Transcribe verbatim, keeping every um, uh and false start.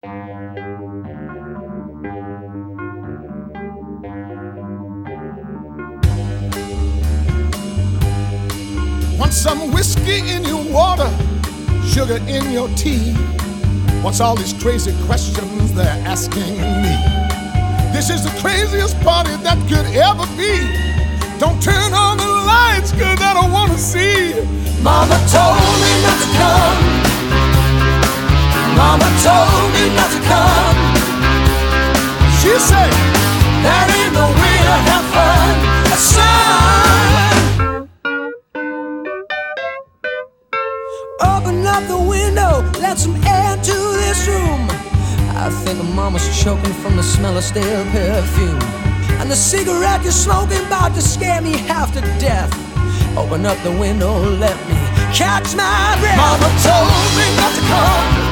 Want some whiskey in your water, sugar in your tea? What's all these crazy questions they're asking me? This is the craziest party that could ever be. Don't turn on the lights, cause I don't wanna see. Mama told me not to come. Mama told me not to come. She said, that ain't no way to have fun, son. Open up the window, let some air to this room. I think Mama's choking from the smell of stale perfume. And the cigarette you're smoking about to scare me half to death. Open up the window, let me catch my breath. Mama told me not to come.